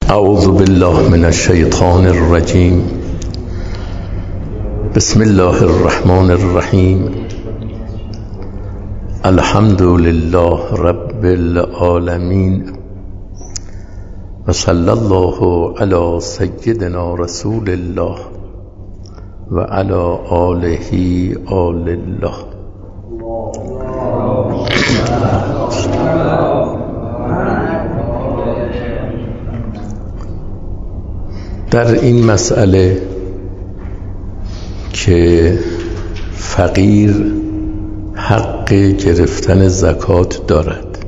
اعوذ بالله من الشیطان الرجیم. بسم الله الرحمن الرحیم. الحمد لله رب العالمین و صلی الله علی سیدنا رسول الله و علی آله آل الله. در این مسئله که فقیر حق گرفتن زکات دارد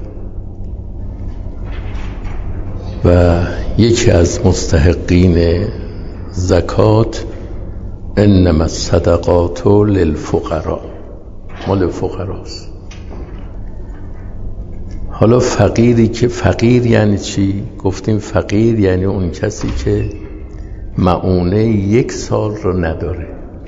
و یکی از مستحقین زکات انما الصدقات للفقراء، مال فقراست. حالا فقیری که فقیر یعنی چی؟ گفتیم فقیر یعنی اون کسی که مؤونه 1 سال رو نداره.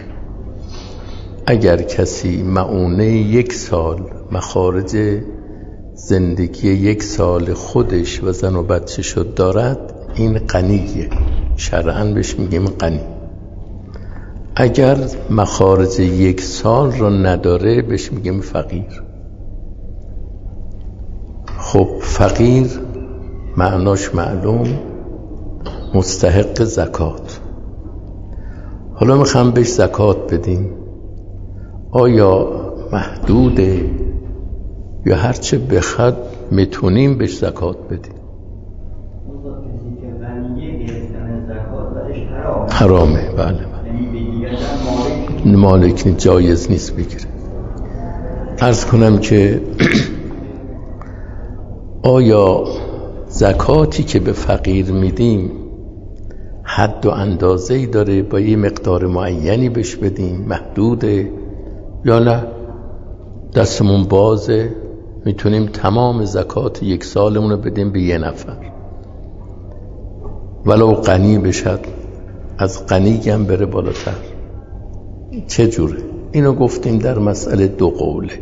اگر کسی مؤونه 1 سال مخارج زندگی 1 سال خودش و زن و بچه شد دارد، این غنیه، شرعاً بهش میگیم غنی. اگر مخارج 1 سال رو نداره بهش میگیم فقیر. خب فقیر معناش معلوم، مستحق زکات. حالا میخوام بهش زکات بدیم، آیا محدوده یا هرچه بخواد میتونیم بهش زکات بدیم؟ حرامه. بله مالک جایز نیست بگیره. عرض کنم که آیا زکاتی که به فقیر میدیم حد و اندازه‌ای داره، با یه مقدار معینی بهش بدیم، محدوده، یا نه دستمون بازه، میتونیم تمام زکات 1 سالمون رو بدیم به 1 نفر ولو غنی بشد، از غنی هم بره بالاتر؟ چه جوره؟ اینو گفتیم در مسئله 2 قوله.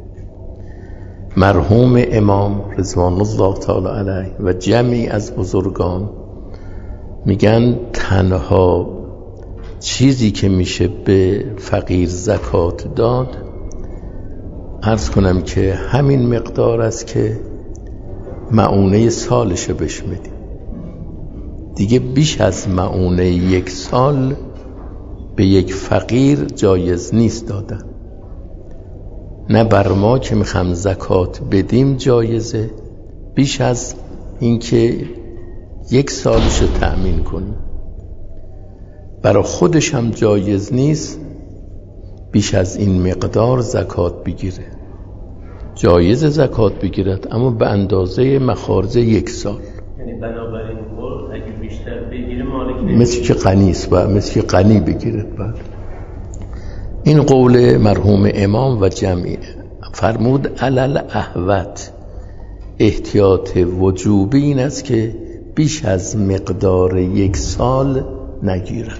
مرحوم امام رضوان الله تعالی علیه و جمعی از بزرگان میگن تنها چیزی که میشه به فقیر زکات داد، عرض کنم که همین مقدار است که مؤونه سالشه بهش میدیم. دیگه بیش از مؤونه 1 سال به یک فقیر جایز نیست دادن. نه بر ما که میخوام زکات بدیم جایزه، بیش از این که 1 سالش رو تأمین کنیم. برای خودش هم جایز نیست بیش از این مقدار زکات بگیره. جایز زکات بگیرد اما به اندازه مخارج 1 سال. یعنی بنابراین اگه بیشتر بگیره مالک نمیشه، مثل که غنی است و مثل که غنی بگیرد. بعد این قول مرحوم امام و جمعی. فرمود علل احوت، احتیاط وجوبی این است که بیش از مقدار 1 سال نگیرد.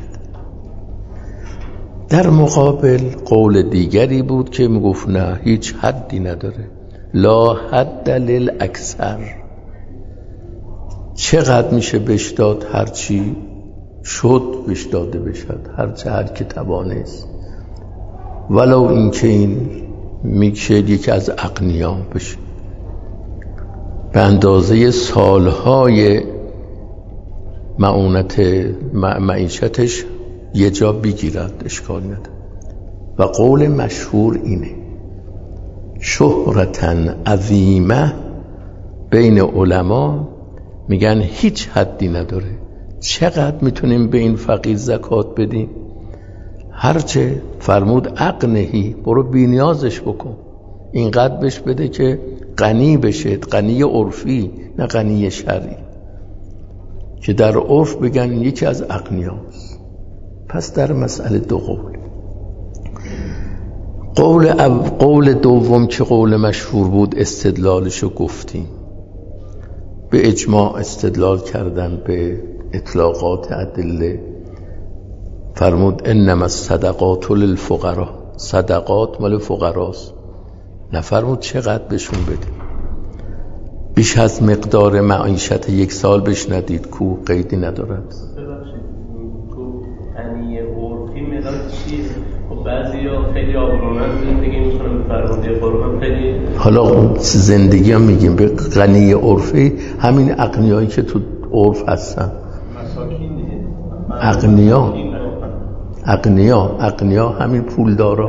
در مقابل قول دیگری بود که میگفت نه، هیچ حدی نداره، لا حد للاکثر، چقدر میشه بهش داد، هرچی شد بهش داده بشد، هر که توانست، ولو این که این میشه یکی از اغنیا بشه، به اندازه سالهای معونت معیشتش یه جا بگیرد، اشکال نداره. و قول مشهور اینه، شهرتن عظیمه بین علما، میگن هیچ حدی نداره، چقدر میتونیم به این فقیر زکات بدیم؟ هرچه. فرمود اغنهی، برو بی نیازش بکن، اینقدر بهش بده که غنی بشه، غنی عرفی نه غنی شرعی، که در عرف بگن یکی از اغنیاست. پس در مسئله 2 قول. قول دوم که قول مشهور بود، استدلالشو گفتیم، به اجماع استدلال کردن، به اطلاقات ادله. فرمود انما الصدقات للفقراء، صدقات مال فقراست. نفرمود چقدر بهشون بده. بیش از مقدار معیشت 1 سال بهش ندید کو قیدی ندارد. ببخشید تو غنی عرفی مقدار چیه؟ خب بعضیا خیلی آبرونن زندگی میکنن به فرمانده قرآن خیلی. حالا زندگی هم میگیم به غنی عرفی همین اغنیایی که تو عرف هستن. مساکین دیگه. اغنیا همین پولدارا.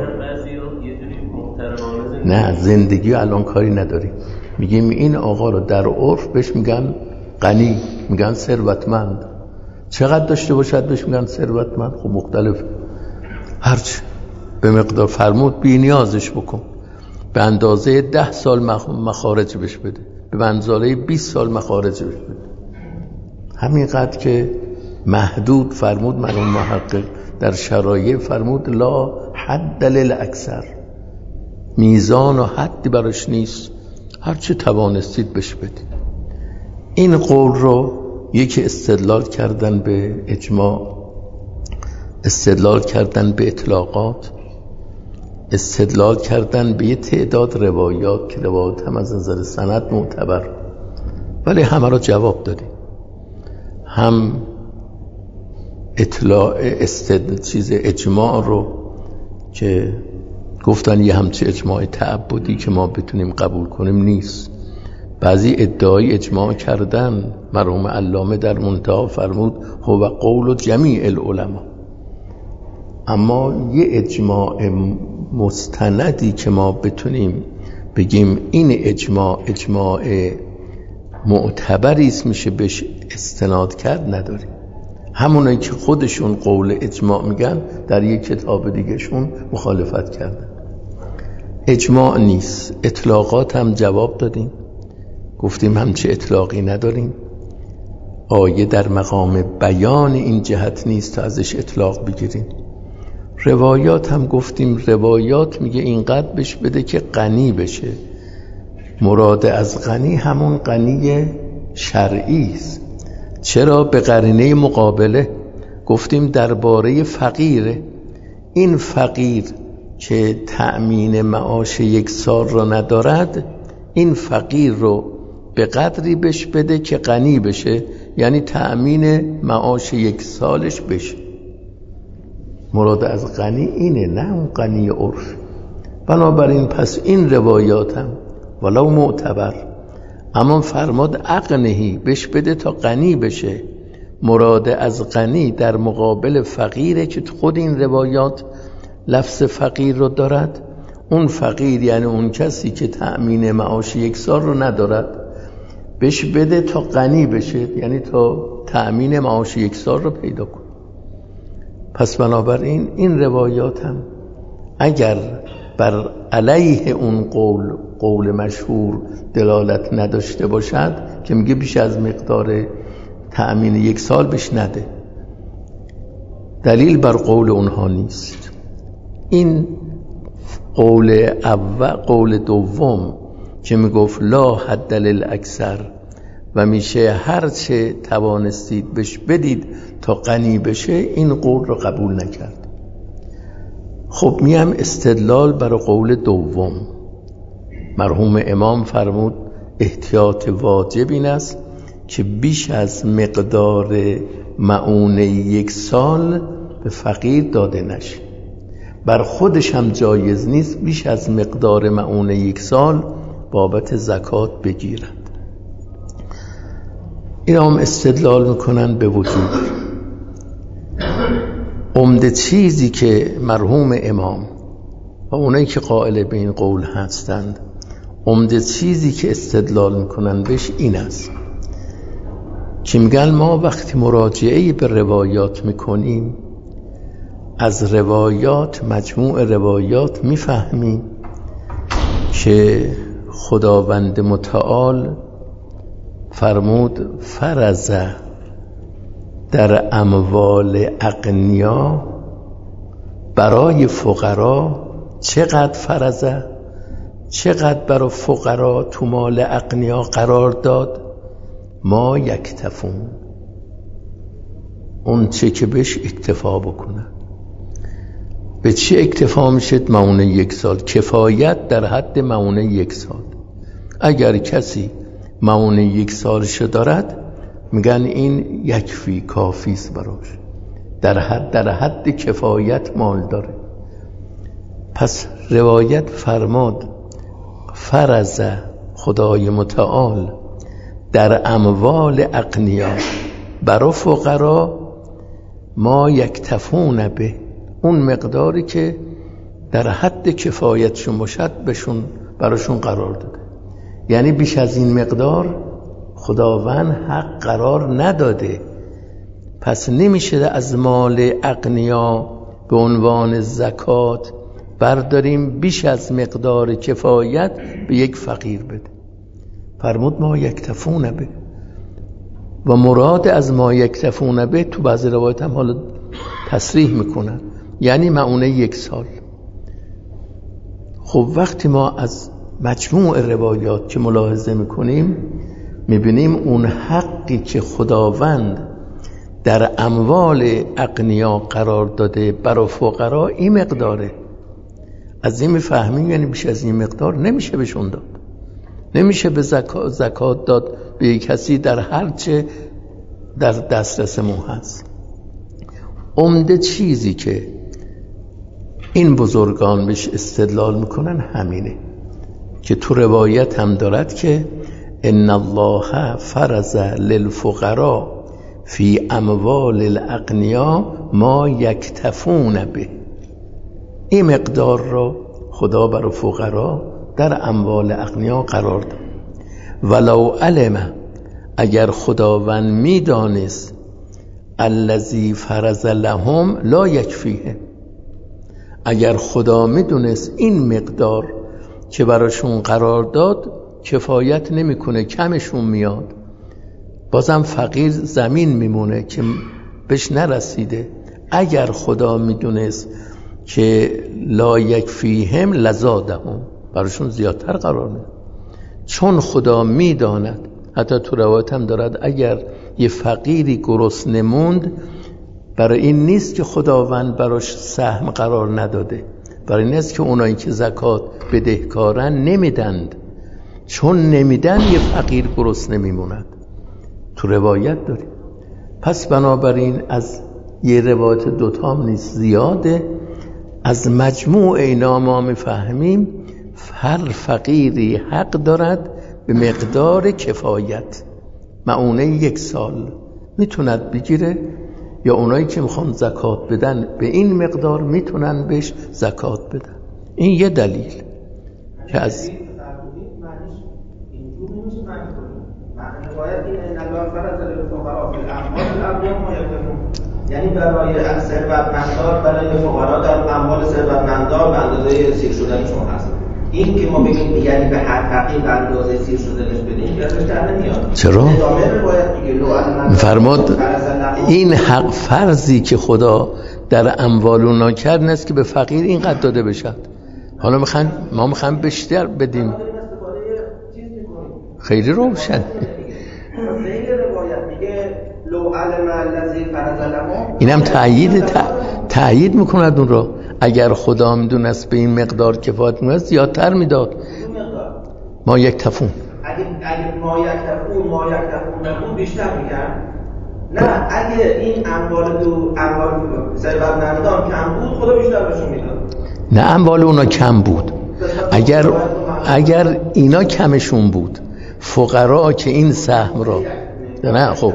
نه زندگی الان کاری نداریم، میگیم این آقا رو در عرف بهش میگن غنی، میگن ثروتمند. چقدر داشته باشد بهش میگن ثروتمند؟ خب مختلف، هرچی به مقدار. فرمود بی نیازش بکن، به اندازه 10 سال مخارج بهش بده، به اندازه 20 سال مخارج بهش بده، همینقدر که محدود. فرمود مرحوم محقق در شرایع فرمود لا حد للاکثر، میزان و حدی براش نیست، هرچی توانستید بهش بدید. این قول رو یکی استدلال کردن به اجماع، استدلال کردن به اطلاقات، استدلال کردن به یه تعداد روایات که روایات هم از نظر سند معتبر، ولی همه را جواب دادیم. هم اجماع رو که گفتن یه همچه اجماع تعبدی که ما بتونیم قبول کنیم نیست. بعضی ادعای اجماع کردن. مرحوم علامه در منتهی فرمود هو قول جمیع العلماء. اما یه اجماع مستندی که ما بتونیم بگیم این اجماع معتبری است میشه بهش استناد کرد نداریم. همونایی که خودشون قول اجماع میگن در یک کتاب دیگهشون مخالفت کردن. اجماع نیست. اطلاقات هم جواب دادیم، گفتیم همچه اطلاقی نداریم. آیه در مقام بیان این جهت نیست تا ازش اطلاق بگیریم. روایات هم گفتیم روایات میگه اینقدر بهش بده که غنی بشه. مراد از غنی همون غنی شرعی است. چرا؟ به قرینه مقابله. گفتیم درباره فقیره، این فقیر که تأمین معاش 1 سال را ندارد، این فقیر رو به قدری بهش بده که غنی بشه، یعنی تأمین معاش 1 سالش بشه. مراد از غنی اینه، نه اون غنی عرف. بنابراین پس این روایات هم ولو معتبر، اما فرماد اغنهی بهش بده تا غنی بشه. مراد از غنی در مقابل فقیره که خود این روایات لفظ فقیر رو دارد. اون فقیر یعنی اون کسی که تأمین معاش 1 سال رو ندارد، بهش بده تا غنی بشه، یعنی تا تأمین معاش 1 سال رو پیدا کن. پس بنابراین این روایات هم اگر بر علیه اون قول مشهور دلالت نداشته باشد که میگه بیش از مقدار تأمین 1 سال بهش نده، دلیل بر قول اونها نیست. این قول دوم که میگفت لا حد للاکثر و میشه هر چه توانستید بهش بدید تا غنی بشه، این قول رو قبول نکرد. خب میم استدلال برای قول دوم. مرحوم امام فرمود احتیاط واجب این است که بیش از مقدار معونه 1 سال به فقیر داده نشه. بر خودش هم جایز نیست بیش از مقدار معونه 1 سال بابت زکات بگیرند. این هم استدلال میکنن به وجود. عمده چیزی که مرحوم امام و اونایی که قائل به این قول هستند، عمده چیزی که استدلال میکنن بهش این است که میگن ما وقتی مراجعه به روایات میکنیم، از روایات، مجموع روایات میفهمیم که خداوند متعال فرمود فرض در اموال اغنیا برای فقرا. چقدر فرضه؟ چقدر برای فقرا تو مال اغنیا قرار داد؟ ما یکتفون، اون چه که بهش اکتفا بکنه. به چی اکتفا میشد؟ معونه 1 سال، کفایت در حد معونه 1 سال. اگر کسی معونه 1 سالش دارد، میگن این یکفی، کافیست براش، در حد کفایت مال داره. پس روایت فرماد فرض خدای متعال در اموال اغنیا برای فقرا ما یکتفون به، اون مقداری که در حد کفایتشون باشد براشون قرار داده. یعنی بیش از این مقدار خداوند حق قرار نداده. پس نمیشه از مال اغنیا به عنوان زکات برداریم بیش از مقدار کفایت به یک فقیر بده. فرمود ما یکتفون به، و مراد از ما یکتفون به تو بعضی روایت هم حالا تصریح میکنن یعنی معونه 1 سال. خب وقتی ما از مجموع روایات که ملاحظه میکنیم میبینیم اون حقی که خداوند در اموال اغنیا قرار داده برای فقرا این مقداره. از این میفهمیم یعنی بیش از این مقدار نمیشه بهشون داد، نمیشه به زکات داد به کسی در هر چه در دسترسمون هست. عمده چیزی که این بزرگان بهش استدلال میکنن همینه که تو روایت هم دارد که ان الله فرض للفقراء فی اموال الاغنیا ما یکتفون به. این مقدار را خدا برای فقرا در اموال اغنیا قرار داد. ولو علم، اگر خداوند میدانست الذی فرض لهم لا یکفیه، اگر خدا میدونست این مقدار که براشون قرار داد کفایت نمیکنه، کمشون میاد، بازم فقیر زمین میمونه که بهش نرسیده. اگر خدا میدونست که لا یکفیهم لزادهم، براشون زیادتر قرار میده. چون خدا میداند، حتی تو روایت هم دارد اگر یه فقیری گرسنه موند، برای این نیست که خداوند براش سهم قرار نداده، برای این نیست که اونایی که زکات بدهکارن نمیدند، چون نمیدن یه فقیر گرسنه میموند. تو روایت داریم. پس بنابراین از یه روایت دوتام نیست زیاده. از مجموع اینا ما میفهمیم هر فقیری حق دارد به مقدار کفایت. معونه 1 سال میتوند بگیره، یا اونایی که میخوان زکات بدن به این مقدار میتونن بهش زکات بدن. این یه دلیل که از یعنی برای ثروتمندان، برای فقرا در اموال ثروتمندان به اندازه سیر شدنشون هست. این که ما بگیم یعنی به هر فقیر به اندازه سیر شدنش بدیم یادش در نمیاد. چرا؟ فرمود این حق فرضی که خدا در اموال اونا کرد نیست که به فقیر اینقدر داده بشد. حالا ما میخوایم بیشتر بدیم. خیلی روشن. اینم تأیید میکند اون رو. اگر خدا میدونست به این مقدار کفایت میکنه زیادتر میداد. ما یکتفون، اگه ما یکتفون بیشتر میگن. نه، اگه این اموال ثروتمندان کم بود خدا بیشتر بهشون میداد. نه، اموال اونا کم بود. اگر اینا کمشون بود، فقرا که این سهم را نه، خب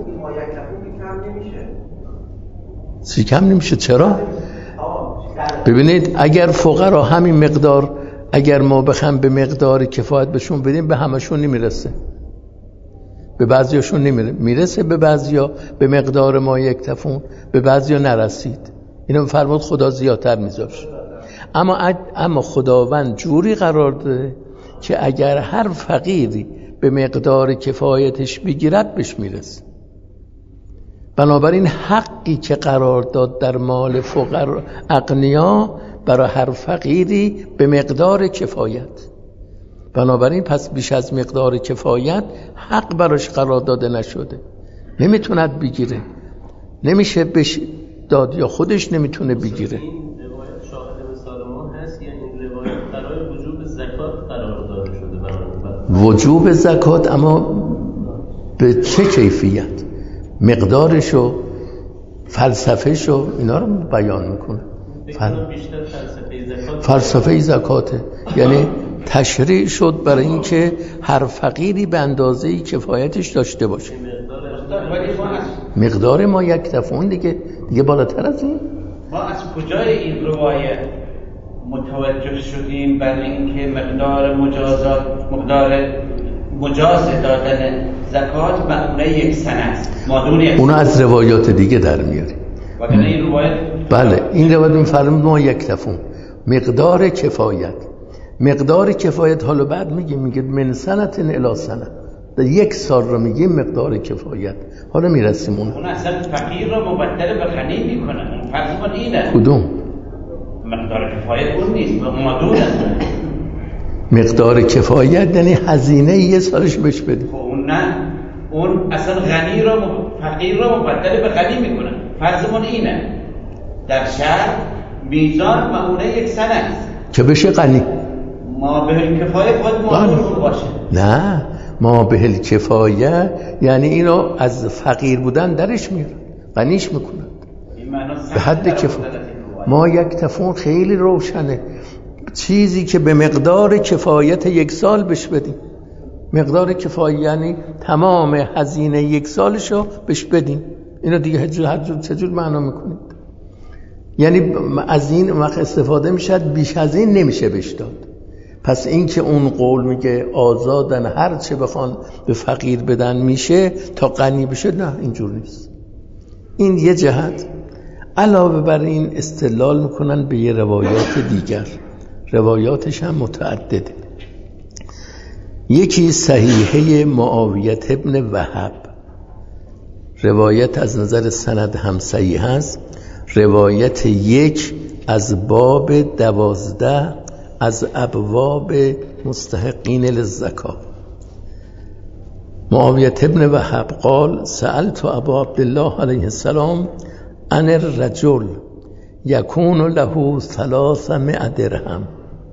چی کم نمیشه؟ چرا؟ ببینید اگر فقرا همین مقدار، اگر ما بخوایم به مقدار کفایت بهشون بدیم به همشون نمیرسه، به بعضیاشون میرسه، به بعضیا به مقدار ما یکتفون، به بعضیا نرسید. اینو فرمود خدا زیادتر میذاشت. اما خداوند جوری قرار داده که اگر هر فقیری به مقدار کفایتش بگیرد بهش میرسه. بنابراین حقی که قرار داد در مال فقر اغنیا برای هر فقیری به مقدار کفایت. بنابراین پس بیش از مقدار کفایت حق براش قرار داده نشده، نمیتوند بگیره، نمیشه بهش داد یا خودش نمیتونه بگیره. این روایت شاهد مثال ما هست، یعنی این روایت برای وجوب زکات قرار داده شده. وجوب زکات، اما به چه کیفیت، مقدارشو، فلسفهشو، اینا رو بیان میکنه. فلسفه زکاته، یعنی تشریع شد برای اینکه هر فقیری به اندازه‌ای کفایتش داشته باشه. مقدار ما یک دفعون دیگه بالاتر از این. ما از کجای این روایت متوجه شدیم برای اینکه مقدار مجاز دادن زکات معنی یک سنه است؟ اونو از روایات دیگه در میاریم. وگرنه این روایت بله، این روایت میفرمود ما یک دفعون مقدار کفایت حالا بعد میگه من سنتن الی سنه، در یک سال رو میگیم مقدار کفایت. حالا میرسیم اون اصلا فقیر رو مبدل به غنی میکنه. فرض اینه کدوم مقدار کفایت اون نیست، مادون است. مقدار کفایت یعنی هزینه یه سالش بهش بدی. اون نه، اون اصلا غنی رو فقیر رو مبدل به غنی میکنه. فرضمون اینه در شهر میزان معونه یک سنه است که بشه غنی. ما به کفایت باید معونه باشه. نه، ما به کفایت یعنی اینو از فقیر بودن درش میارن، غنیش میکنن به حد کفایت. ما یک تفاوت خیلی روشنه، چیزی که به مقدار کفایت یک سال بهش بدیم. مقدار کفایت یعنی تمام هزینه یک سالشو بهش بدیم. اینو دیگه چجور معنا میکنید؟ یعنی از این وقت استفاده میشد، بیش از این نمیشه بهش داد. پس این که اون قول میگه آزادن هر چه بخوان به فقیر بدن میشه تا غنی بشه، نه اینجور نیست. این یه جهت. علاوه بر این استدلال میکنن به یه روایات دیگر، روایاتش هم متعدده. یکی صحیحه معاویه ابن وهب، روایت از نظر سند هم صحیح است. روایت 1 از باب 12 از ابواب مستحقین للزکات. معاویه ابن وهب قال سألت ابا عبدالله علیه السلام عن الرجل یکون له 300 درهم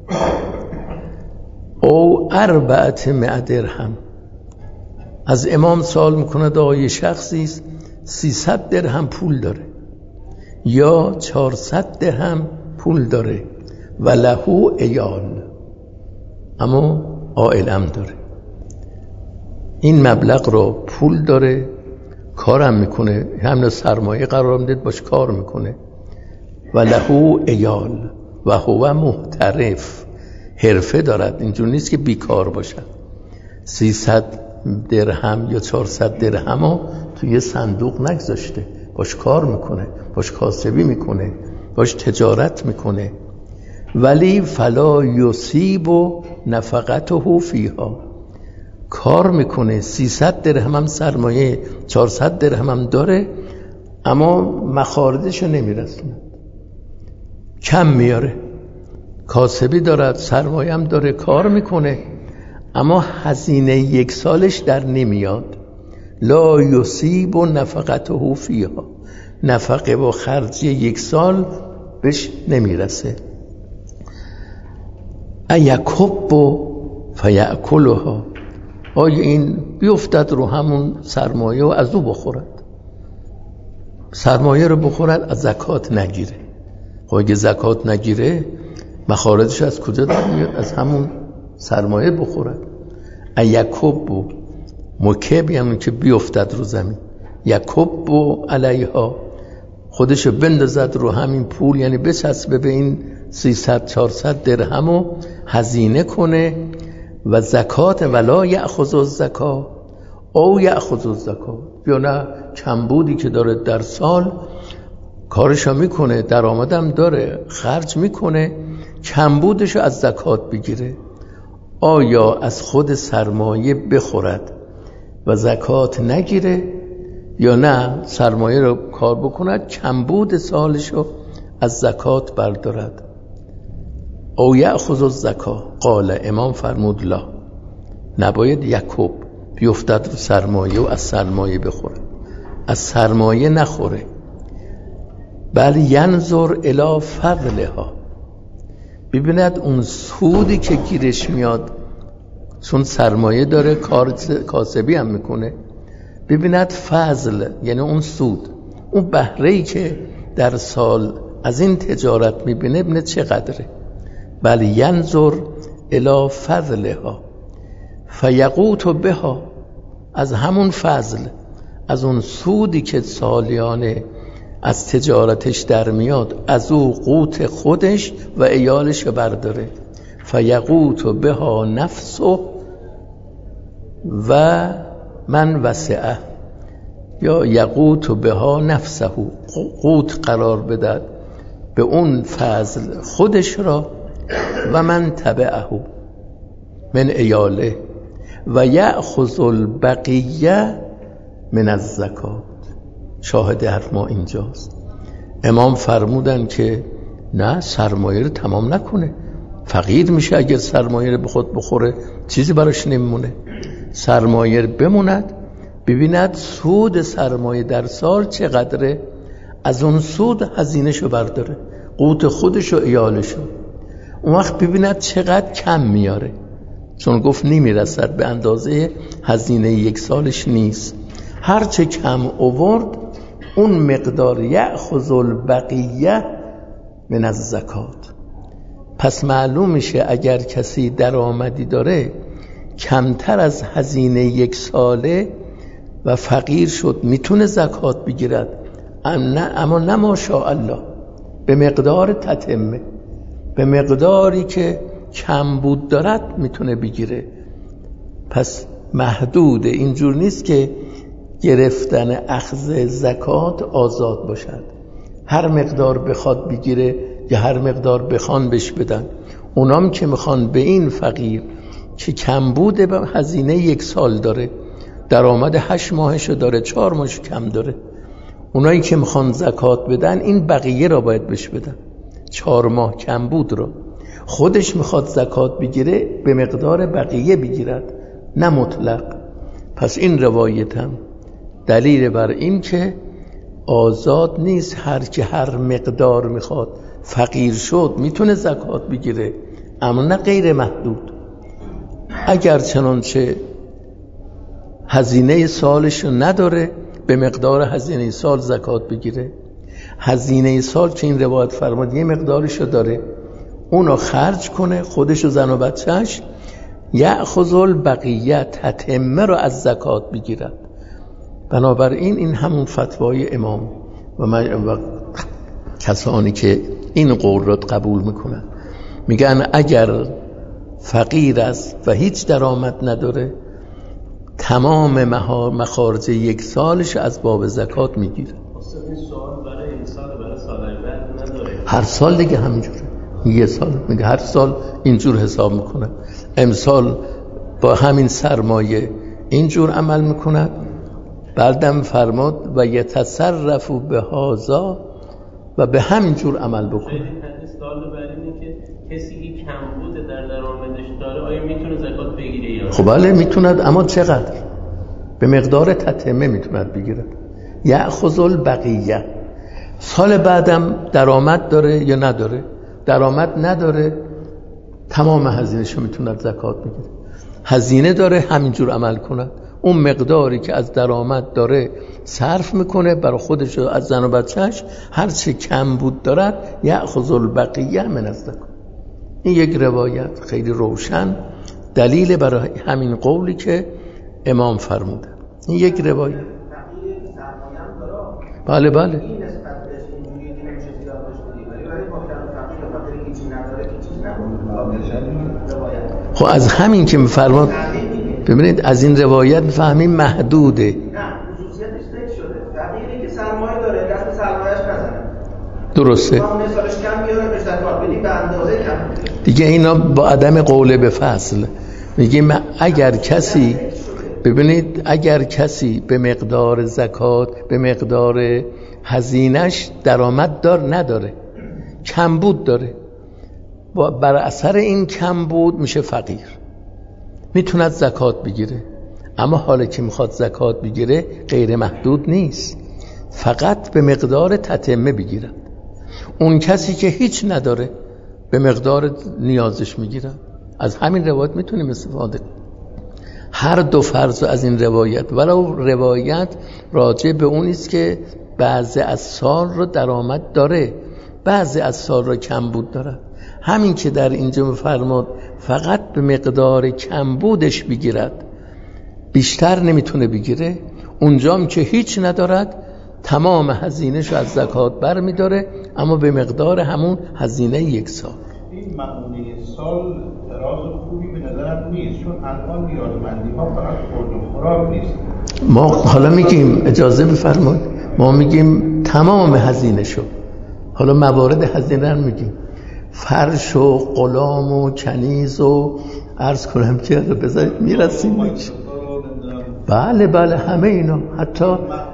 او 400 درهم. از امام سوال میکنه آقای شخصی است 300 درهم پول داره یا 400 درهم پول داره و لهو عیال، اما عائلم داره. این مبلغ رو پول داره، کارم میکنه، همین سرمایه قرار میده باش کار میکنه، و لهو عیال و هو محترف، حرفه دارد، اینجور نیست که بیکار باشد. 300 درهم یا 400 درهم رو توی صندوق نگذاشته، باش کار میکنه، باش کاسبی میکنه، باش تجارت میکنه. ولی فلا یصیب نفقته فیها، کار میکنه، 300 درهم هم سرمایه، 400 درهم هم داره، اما مخارجش نمیرسونه، کم میاره. کاسبی دارد، سرمایه هم داره، کار میکنه، اما هزینه یک سالش در نمیاد. لا یصیب نفقته فیها، نفقه و خرج یک سال بهش نمیرسه. ایکب فیأکلها، آیا این بیفتد رو همون سرمایه و از او بخورد؟ سرمایه رو بخورد، از زکات نگیره. اگه زکات نگیره مخارجش از کجا در میاد؟ از همون سرمایه بخورد. ایکب مکب یعنی که بیفتد رو زمین، یکب علیها، خودشو بندازد رو همین پول، یعنی بچسبه به این 300-400 درهم و هزینه کنه. و زکات ولا یأخذ الزکات او یأخذ الزکات، یا نه کمبودی که داره در سال کارشو میکنه، درآمدم داره، خرج میکنه، کمبودشو از زکات بگیره. آیا از خود سرمایه بخورد و زکات نگیره، یا نه سرمایه رو کار بکند، کمبود سالشو از زکات بردارد؟ او یأخذ الزکات. قال، امام فرمود لا، نباید یکب بیفتد رو سرمایه و از سرمایه بخوره، از سرمایه نخوره، بل ینظر الی فضلها، ببیند اون سودی که گیرش میاد چون سرمایه داره، کار کاسبی هم میکنه، ببیند فضل یعنی اون سود، اون بهره‌ای که در سال از این تجارت میبینه ببینه چقدره. بل ینظر الی فضلها فیقوت بها، از همون فضل، از اون سودی که سالیانه از تجارتش در میاد، از او قوت خودش و عیالش برداره. فیقوت بها نفسه و من وسعه، یا یقوت بها نفسه، قوت قرار بدد به اون فضل خودش را، و من تبعه من عیاله، و یأخذ البقیه من الزکات. شاهد حرف ما اینجاست. امام فرمودن که نه، سرمایه رو تمام نکنه، فقیر میشه اگر سرمایه رو به خود بخوره، چیزی براش نمیمونه. سرمایه رو بموند، ببیند سود سرمایه در سال چقدره، از اون سود هزینه‌شو برداره، قوت خودش و عیالشو. اون وقت ببیند چقدر کم میاره، چون گفت نمیرسد به اندازه هزینه یک سالش نیست، هرچه کم آورد اون مقدار یأخذ البقیه من الزکات. پس معلوم میشه اگر کسی درآمدی داره کمتر از هزینه یک ساله و فقیر شد میتونه زکات بگیرد، اما نه ماشاءالله، به مقدار تتمه، به مقداری که کم بود دارد میتونه بگیره. پس محدوده، اینجور نیست که گرفتن اخذ زکات آزاد باشد، هر مقدار بخواد بگیره یا هر مقدار بخوان بهش بدن. اونام که میخوان به این فقیر که کم بوده به هزینه یک سال داره، درآمد 8 ماهشو داره، 4 ماهش کم داره، اونایی که میخوان زکات بدن این بقیه را باید بهش بدن، 4 ماه کم بود رو. خودش میخواد زکات بگیره به مقدار بقیه بگیرد، نه مطلق. پس این روایت هم دلیل بر این که آزاد نیست، هر که هر مقدار میخواد، فقیر شد میتونه زکات بگیره، اما نه غیر محدود. اگر چنانچه هزینه سالش نداره به مقدار هزینه سال زکات بگیره، هزینه سال که این روایت فرمود یه مقدارشو داره، اونو خرج کنه، خودش و زن و بچهش، یأخذ البقیه، تتمه رو از زکات بگیرد. بنابراین این همون فتوای امام و کسانی که این قول رو قبول میکنن، میگن اگر فقیر است و هیچ درآمد نداره، تمام مخارج یک سالش از باب زکات میگیره. این سوال برای این سال، برای سال بعد نداره؟ هر سال دیگه همینجوره، یه سال میگه هر سال اینجور حساب میکنه. امسال با همین سرمایه اینجور عمل میکنه، بعدم فرمود و یتصرف به هذا، و به همین جور عمل بکنه. خیلی حدیث دال بر اینه که کسی که کم بوده در درآمدش داره آیا میتونه زکات بگیره یا؟ خب بله میتوند، اما چقدر؟ به مقدار تتمه میتوند بگیره. یأخذ البقیه. سال بعدم درآمد داره یا نداره؟ درآمد نداره، تمام هزینه‌شو میتوند زکات بگیره. هزینه داره، همینجور عمل کنه، اون مقداری که از درآمد داره صرف میکنه برای خودش و از زن و بچهش، هر چه کم بود دارد یأخذ البقیه من الزکات. این یک روایت خیلی روشن دلیل برای همین قولی که امام فرموده. این یک روایت. بله بله. خب از همین که میفرماد، ببینید از این روایت میفهمیم محدوده. نه خصوصیتش ذکر شده، فقیری که سرمایه داره دست سرمایه‌اش نزنه. درسته. اون سالش کم میاره به زکات بدی به اندازه کم. دیگه اینا با عدم قوله به فصل میگیم اگر کسی، ببینید اگر کسی به مقدار زکات، به مقدار هزینش درآمد نداره، کمبود داره، بر اثر این کمبود میشه فقیر، میتوند زکات بگیره. اما حالا که میخواد زکات بگیره غیر محدود نیست، فقط به مقدار تتمه بگیرن. اون کسی که هیچ نداره به مقدار نیازش میگیرن. از همین روایت میتونیم استفاده کنیم. هر دو فرض از این روایت، ولو روایت راجع به اون است که بعضی از سال رو درآمد داره، بعضی از سال رو کمبود داره. همین که در اینجا فرمود فقط به مقدار کمبودش بگیرد، بیشتر نمیتونه بگیره، اونجام که هیچ ندارد تمام هزینه‌شو از زکات برمی‌داره، اما به مقدار همون هزینه یک سال. این معموله سال راز خوبی به نظرم نیست، چون الان نیازمندی‌ها فقط خورد و خوراک نیست. ما حالا میگیم اجازه بفرمایید، ما میگیم تمام هزینه‌شو، حالا موارد هزینه رو میگیم، فرش و غلام و کنیز و عرض کنم که بذارید میرسیم. بله همه اینا، حتی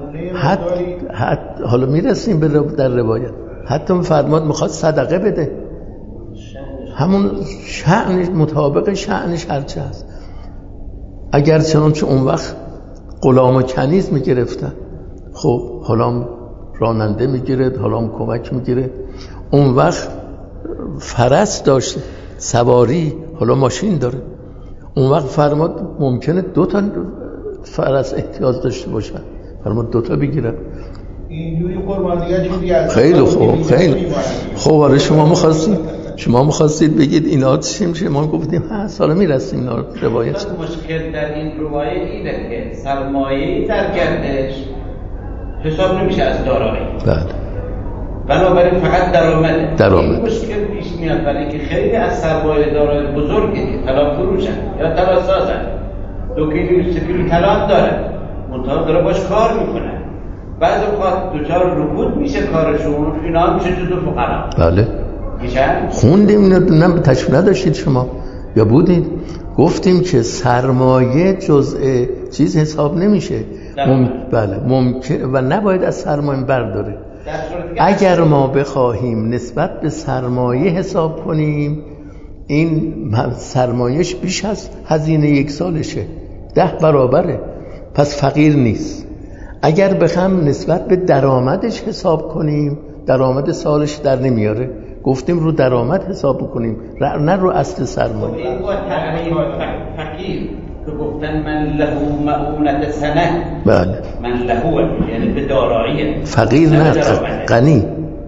حالا میرسیم به در روایت، حتی فرماد میخواد صدقه بده، همون شأنش مطابق شأنش هرچه هست. اگر چنانچه اون وقت غلام و کنیز میگرفتن، خب حالا راننده میگیره، حالا کمک میگیره، اون وقت فرس داشت سواری، حالا ماشین داره، اون وقت فرماد ممکنه 2 تا فرس احتیاج داشته باشن، فرماد 2 تا بگیرن. اینجوری قربانیت دیگه خیلی خوب، خیلی خوب. آره شما می‌خواستید بگید اینا چی میشه، ما گفتیم هست، حالا میرسیم اینا روایت. مشکل در این روایت اینه که سرمایه در گردش حساب نمیشه از دارایی. بله. بنابراین فقط درآمد. این مشکل پیش میاد برای اینکه خیلی از سرمایه دارای بزرگی که طلا فروشن یا طلا سازن 2 کیلو 3 کیلو طلا داره، منتها داره باش کار میکنه، بعضی وقت دوچار رکود میشه کارشون، اینا میشه جزو فقرا. بله خوندیم، نه تشریح نداشتید شما یا بودید؟ گفتیم که سرمایه جزء چیز حساب نمیشه. بله ممکن و نباید از سرمایه برداره. اگر ما بخواهیم نسبت به سرمایه حساب کنیم، این سرمایهش بیش از هزینه یک سالشه، 10 برابره، پس فقیر نیست. اگر بخوام نسبت به درآمدش حساب کنیم، درآمد سالش در نمیاره، گفتیم رو درآمد حساب بکنیم، نه رو اصل سرمایه. این با تعریف فقیر که گفتن من له مؤونة سنه، بله من له یعنی به دارایی، فقیر نه غنی،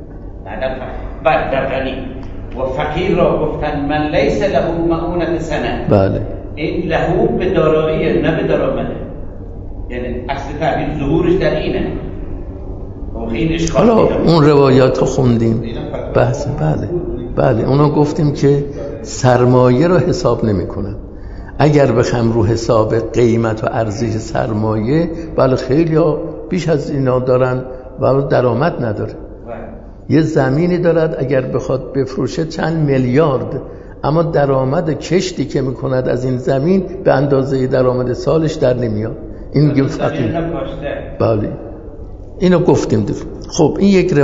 بعد غنی. و فقیر را گفتن من لیس له مؤونة سنه، بله این له به دارایی نه به درآمده، یعنی اصل تعبیر ظهورش در اینه. حالا اون روایات رو خوندیم بحث. بله اونا گفتیم که سرمایه رو حساب نمی کنن. اگر بخوام رو حساب قیمت و ارزش سرمایه، بله خیلی ها بیش از اینا دارن و درآمد نداره. یه زمینی دارد اگر بخواد بفروشه چند میلیارد، اما درآمد کشتی که میکند از این زمین به اندازه درآمد سالش در نمیاد. این میگیم فقیر. بله اینو گفتیم دید. خب این یک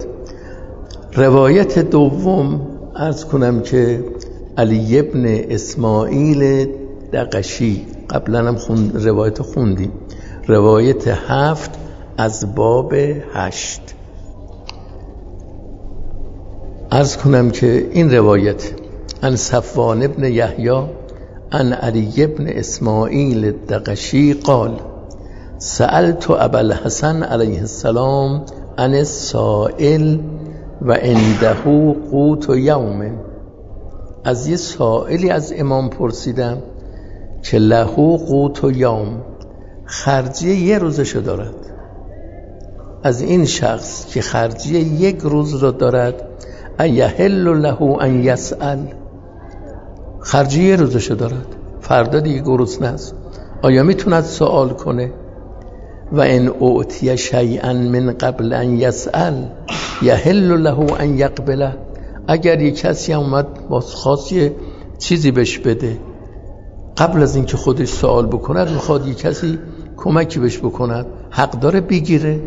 روایت دوم عرض کنم که علی ابن اسماعیل دقشی، قبلا هم روایت خوندیم، روایت 7 از باب 8. عرض کنم که این روایت عن صفوان ابن یحیی عن علی ابن اسماعیل دقشی قال سألت ابا الحسن علیه السلام عن السائل و عنده قوت یوم. از یه سائلی از امام پرسیدم که له قوت یوم، خرجی یه روزشو دارد. از این شخص که خرجی یک روز رو دارد، ایحل له ان یسأل، خرجی یه روزشو دارد، فردا دیگه گرسنه است، آیا میتوند سوال کنه؟ و ان اعطی شیئا من قبل ان یسأل یحل له ان یقبله، اگر یک کسی اومد خواست یه چیزی بهش بده، قبل از اینکه خودش سوال بکند میخواد یک کسی کمکی بهش بکند، حق داره بگیره.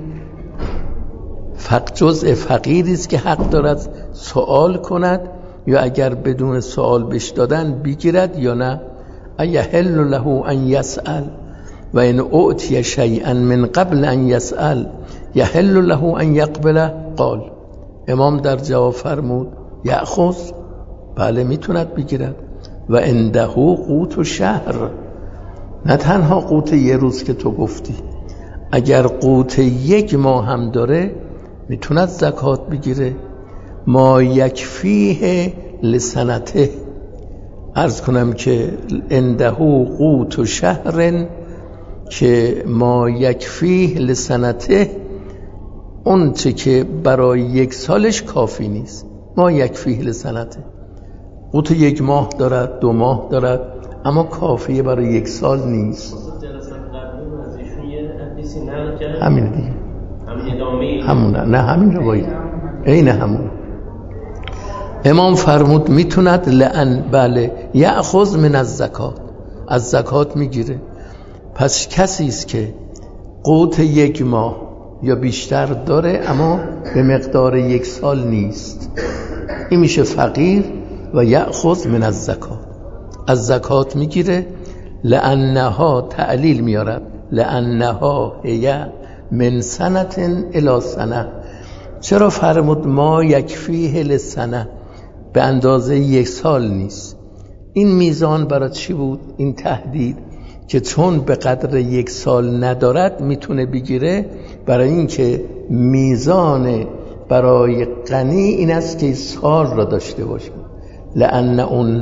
جزء فقیری است که حق دارد سوال کند، یا اگر بدون سوال بهش دادن بگیرد یا نه. ایحل له ان یسأل و ان اعطی شیئا من قبل ان یسأل یحل له ان یقبله. قال، امام در جواب فرمود یأخذ، بله میتوند بگیرد. و عنده قوت شهر، نه تنها قوت یه روز که تو گفتی، اگر قوت 1 ماه هم داره میتوند زکات بگیره. ما یکفیه لسنته، عرض کنم که عنده قوت شهر، که ما یکفیه لسنته، اون چه که برای 1 سالش کافی نیست. ما یکفیه لسنته، قوت 1 ماه دارد، 2 ماه دارد، اما کافیه برای 1 سال نیست. همین دیگه، همونه، نه همین روایت این همون. امام فرمود میتوند لعن، بله، یأخذ من الزکات، از زکات میگیره. پس کسی است که قوت 1 ماه یا بیشتر داره اما به مقدار 1 سال نیست، این میشه فقیر و یأخذ من الزکات، از زکات میگیره. لأنها، تعلیل میارد، لأنها هی من سنت الی سنه. چرا فرمود ما یکفیه لسنه، به اندازه 1 سال نیست؟ این میزان برای چی بود؟ این تهدید که چون به قدر 1 سال ندارد میتونه بگیره، برای اینکه میزان برای غنی این است که سال را داشته باشه. لأن اون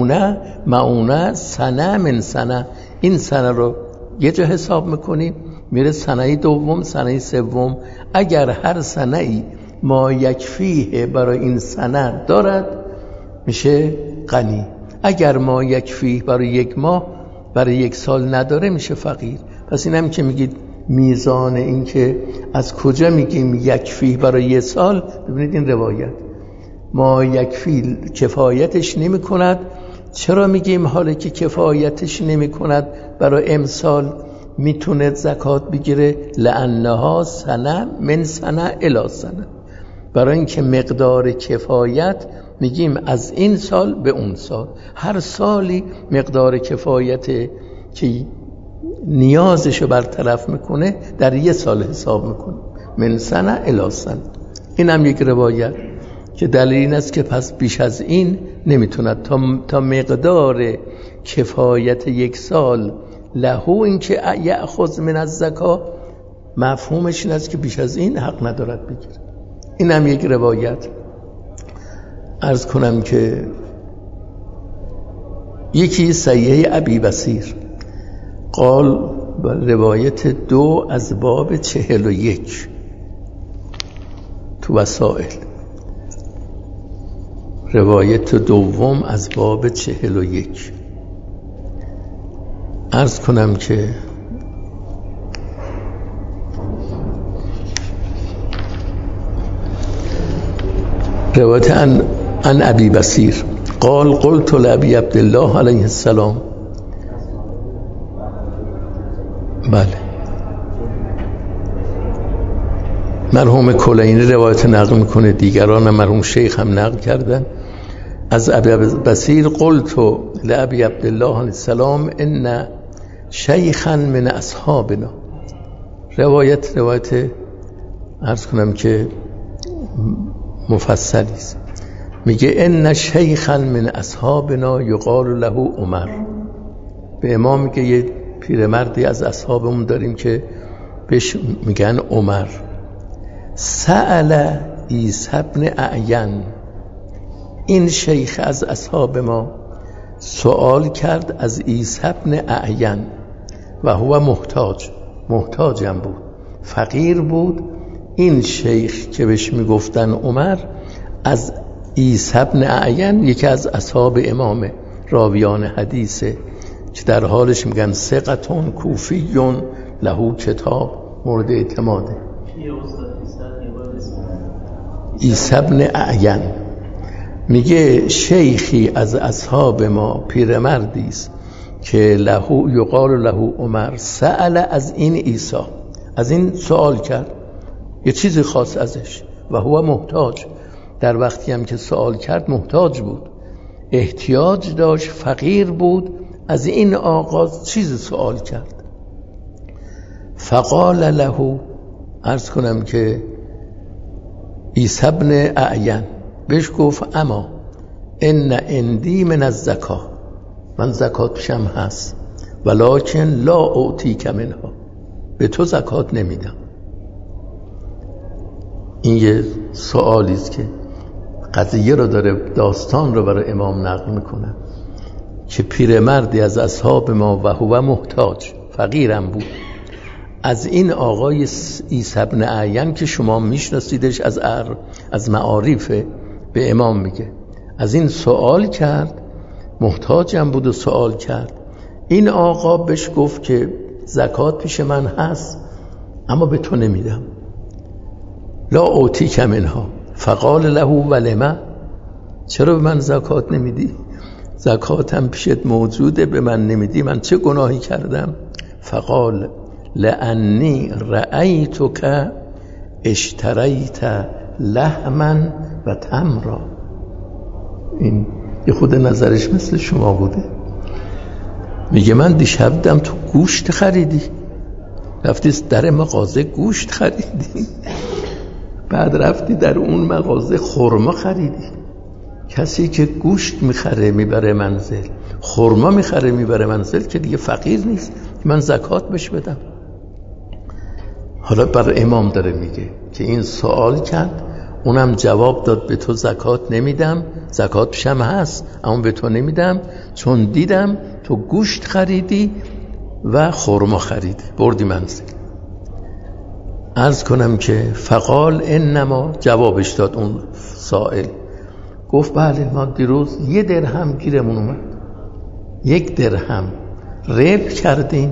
معونه سنه من سنه، این سنه رو یه جا حساب میکنیم میره سنه دوم، سنه سوم. اگر هر سنه ای ما یکفیه برای این سنه دارد میشه غنی، اگر ما یکفیه برای 1 ماه، برای 1 سال نداره میشه فقیر. پس اینم که میگید میزان این که از کجا میگیم یکفیه برای 1 سال، ببینید این روایت ما یکفی کفایتش نمی کند. چرا میگیم حالا که کفایتش نمی کند برای امسال میتونه زکات بگیره؟ لأنها سنه من سنه الی سنه، برای اینکه مقدار کفایت میگیم از این سال به اون سال، هر سالی مقدار کفایت که نیازشو برطرف میکنه در 1 سال حساب میکنه، من سنه الی سنه. این هم یک روایت که دلیل این است که پس بیش از این نمیتوند تا مقدار کفایت 1 سال لهو، این که یأخذ من الزکات، مفهومش این است که بیش از این حق ندارد بگیره. این هم یک روایت. عرض کنم که یکی صحیح ابی بصیر قال، روایت 2 از باب 41 تو وسائل، روایت 2 از باب 41. عرض کنم که روایت عن ابی بصیر قال قلت لابی عبدالله علیه السلام، بله، مرحوم کلینی روایت نقل میکنه، دیگران مرحوم شیخ هم نقل کردن از ابی بصیر قلت لابی عبدالله علیه السلام ان شیخا من اصحابنا. روایت عرض کنم که مفصلی است. میگه ان شیخا من اصحابنا یقال له عمر، به امام میگه یه پیرمردی از اصحابمون داریم که بهش میگن عمر. سأل عیسی بن اعین، این شیخ از اصحاب ما سوال کرد از عیسی بن اعین و هو محتاجم بود، فقیر بود. این شیخ که بهش میگفتن عمر از عیسی بن اعین، یکی از اصحاب امام راویان حدیثه که در حالش میگن ثقتون کوفیون له کتاب مورد اعتماده. عیسی بن اعین میگه شیخی از اصحاب ما، پیرمردی است که له یقال له عمر، سأل از این عیسی، از این سوال کرد، یه چیزی خاص ازش، و هو محتاج، در وقتی هم که سوال کرد محتاج بود، احتیاج داشت، فقیر بود، از این آقا چیزی سوال کرد. فقال له، عرض کنم که عیسی بن اعین بهش گفت اما ان عندی من الزکات، من زکات پیشم هست، ولکن لا اعطیک منها، به تو زکات نمیدم. این یه سوالی است که قضیه رو داره، داستان رو برای امام نقل میکنه که پیرمردی از اصحاب ما و هو محتاج، فقیرم بود، از این آقای عیسی بن اعین که شما میشناسیدش از معارف، به امام میگه از این سوال کرد، محتاجم بود و سوال کرد. این آقا بهش گفت که زکات پیش من هست اما به تو نمیدم. لا اعطیک منها فقال له ولما، چرا به من زکات نمیدی؟ زکاتم پیشت موجوده به من نمیدی، من چه گناهی کردم؟ فقال لانی رأیتک اشتریت لحما و تمرا. این یه خود نظرش مثل شما بوده. میگه من دیشب دیدم تو گوشت خریدی، رفتی در مغازه گوشت خریدی، بعد رفتی در اون مغازه خرما خریدی. کسی که گوشت میخره میبره منزل، خرما میخره میبره منزل، که دیگه فقیر نیست من زکات بهش بدم. حالا بر امام داره میگه که این سوال کرد، اونم جواب داد به تو زکات نمیدم، زکات پیشم هست اما به تو نمیدم، چون دیدم تو گوشت خریدی و خرما خریدی بردی منزل. عرض کنم که فقال انما، جوابش داد اون سائل، گفت بله ما دیروز 1 درهم گیرمون اومد، 1 درهم ریب کردیم.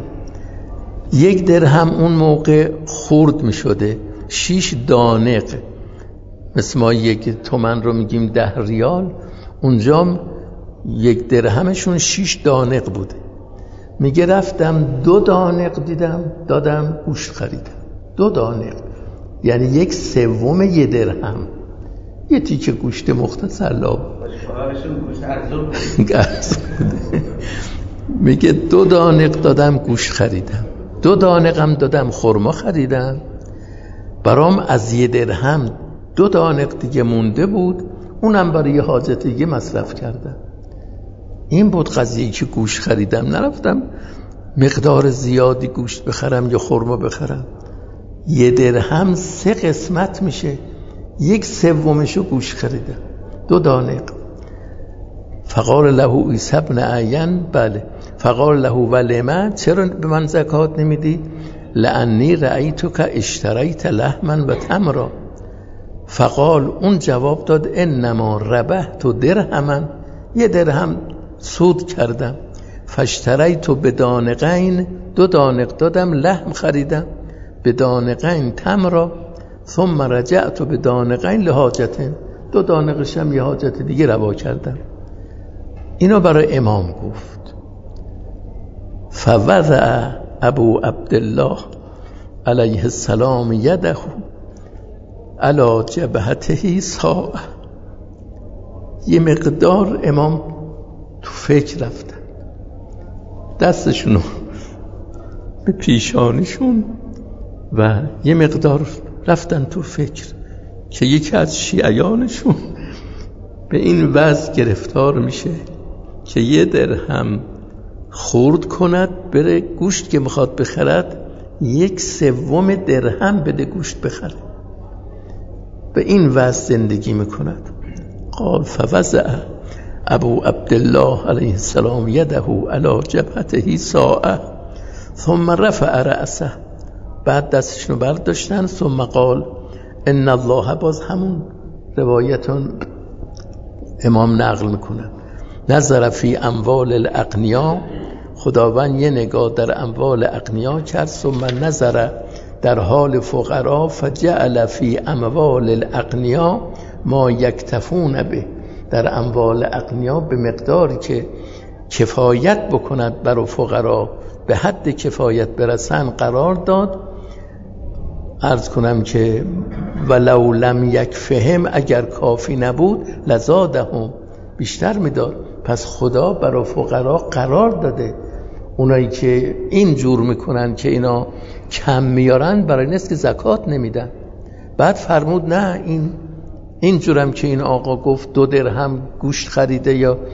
1 درهم اون موقع خورد می شده 6 دانق، مثل ما 1 تومن رو میگیم 10 ریال، اونجا 1 درهمشون 6 دانق بوده. میگه رفتم 2 دانق دیدم دادم گوشت خریدم. 2 دانق یعنی 1/3 1 درهم، یه تیکه گوشت مختصر لاب. میگه 2 دانق دادم گوشت خریدم، 2 دانقم دادم خرما خریدم، برام از 1 درهم 2 دانق دیگه مونده بود، اونم برای یه حاجت دیگه مصرف کردم. این بود قضیه‌ای که گوشت خریدم، نرفتم مقدار زیادی گوشت بخرم یا خرما بخرم. 1 درهم 3 قسمت میشه، 1/3 گوشت خریدم، 2 دانق. فقال له عیسی بن اعین، بله، فقال له ولما، چرا به من زکات نمیدی؟ لانی رأیتک اشتریت لحما و تمرا. فقال، اون جواب داد انما ربحت درهما، 1 درهم سود کردم، فاشتریت بدانقین، 2 دانق دادم لحم خریدم، بدانقین تمرا، ثم رجعت بدانقین لحاجتین، 2 دانقشم یه حاجت دیگه روا کردم. اینو برای امام گفت. فوضع ابو عبدالله علیه السلام یده علی جبهته ساعه. یه مقدار امام تو فکر رفتن، دستشونو به پیشانیشون و یه مقدار رفتن تو فکر که یکی از شیعیانشون به این وضع گرفتار میشه که 1 درهم خورد کند بره گوشت که میخواد بخرد 1/3 درهم بده گوشت بخره، به این وضع زندگی میکند. قال فوضع ابو عبدالله علیه السلام یده علی جبهته ساعه ثم رفع رأسه، بعد دستشونو برداشتن، ثم قال ان الله، باز همون روایتون امام نقل میکنه، نظر فی اموال الاغنیا، خداوند یه نگاه در اموال اغنیا کرد، ثم نظر در حال فقرا فجعل فی اموال الاغنیا ما یکتفون به، در اموال اغنیا به مقداری که کفایت بکند برای فقرا، به حد کفایت برسن قرار داد. عرض کنم که ولو لم یکفهم، اگر کافی نبود لزادهم، بیشتر میداد. پس خدا برای فقرا قرار داده، اونایی که این جور میکنن که اینا کم میارن برای نیست که زکات نمیدن. بعد فرمود نه، این جورم که این آقا گفت 2 درهم گوشت خریده یا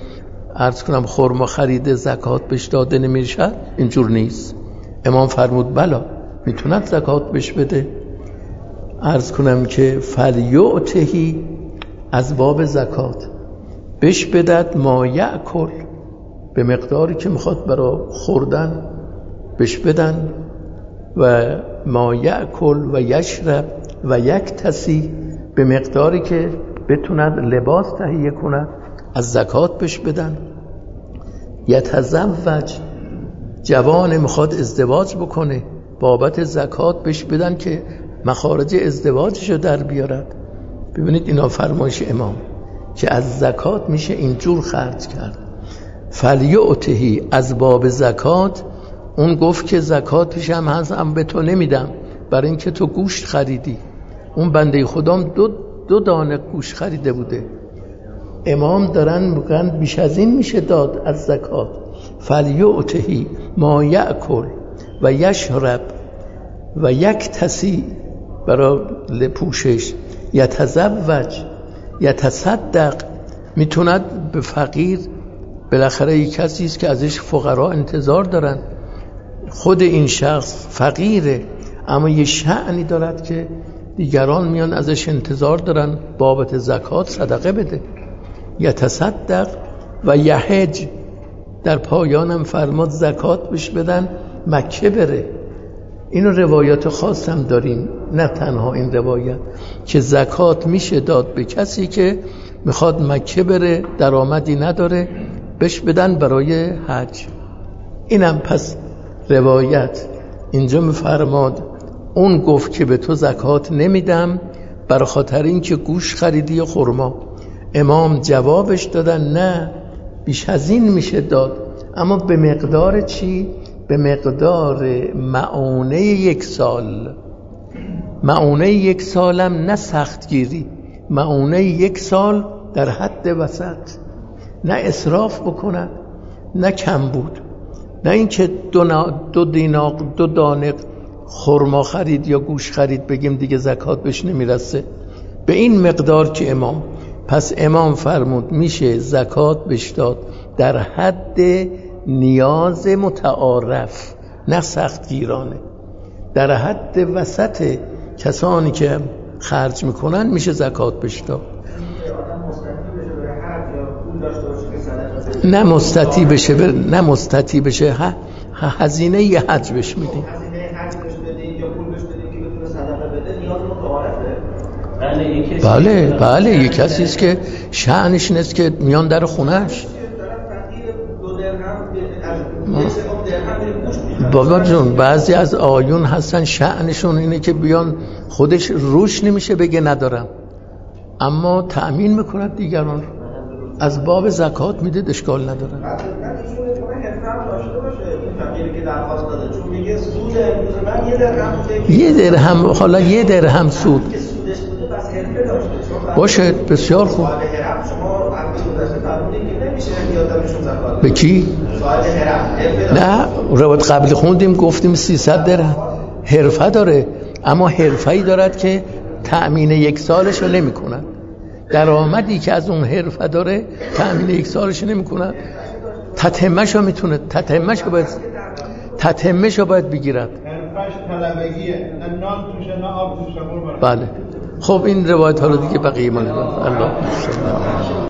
عرض کنم خرما خریده زکات بهش داده نمیشد؟ اینجور نیست. امام فرمود بلا میتوند زکات بهش بده. عرض کنم که فلیعتهی از باب زکات بهش بدد ما یأکل، به مقداری که میخواد برای خوردن بهش بدن، و ما یأکل و یشرب و یکتسی، به مقداری که بتوند لباس تهیه کند از زکات بهش بدن. یتزوج، جوان میخواد ازدواج بکنه بابت زکات بهش بدن که مخارج ازدواجشو در بیارد. ببینید اینا فرمایش امام که از زکات میشه اینجور خرج کرد. فلیعتهی از باب زکات، اون گفت که زکاتش هم هستم به تو نمیدم برای اینکه تو گوشت خریدی. اون بنده خدام دو دانه گوشت خریده بوده. امام دارن میگن بیش از این میشه داد از زکات. فلیعتهی ما یأکل و یشرب و یکتسی، برای پوشش. یتزوج، یتصدق، میتوند به فقیر، بالاخره یک کسی است که ازش فقرا انتظار دارن. خود این شخص فقیره اما یه شأنی دارد که دیگران میان ازش انتظار دارن بابت زکات صدقه بده. یتصدق و یحج، در پایانم فرماد زکات بهش بدن مکه بره. اینو روایات خاص هم داریم، نه تنها این روایت، که زکات میشه داد به کسی که میخواد مکه بره، درآمدی نداره، بهش بدن برای حج. اینم پس روایت اینجا میفرماد اون گفت که به تو زکات نمیدم برای خاطر این که گوش خریدی یا خرما. امام جوابش دادن نه، بیش از این میشه داد، اما به مقدار چی؟ به مقدار معونه 1 سال. معونه 1 سالم نه سختگیری، معونه 1 سال در حد وسط، نه اسراف بکنن نه کم بود، نه اینکه دو دانه خرما خرید یا گوش خرید بگیم دیگه زکات بهش نمیرسه. به این مقدار که امام، پس امام فرمود میشه زکات بهش داد در حد نیاز متعارف، نه سختگیرانه، در حد وسط کسانی که خرج میکنن میشه زکات بهش داد. نه مستطیع بشه نه مستطیع بشه هزینه یه حج بهش میدیم. بله یک کسی است که شأنش نیست که میان در خونهش. بابا جون بعضی از آیون هستن شأنشون اینه که بیان خودش روش نمیشه بگه ندارم، اما تأمین میکند دیگران، از باب زکات میده، اشکال نداره. یه درهم، حالا یه درهم سود باشه بسیار خوب. به کی؟ نه روایت قبل خوندیم گفتیم 300 درهم حرفه داره، اما حرفه‌ای دارد که تأمین 1 سالش رو نمی کنن. درآمدی که از اون حرفه داره تأمین 1 سالش نمی کنن. تتمه‌ش رو میتونه، تتمه‌ش رو باید بگیرد. حرفش طلبگیه، نه نان توشه نه آب توشه. بله خب این روایت ها رو دیگه بقیه ما نگم. الله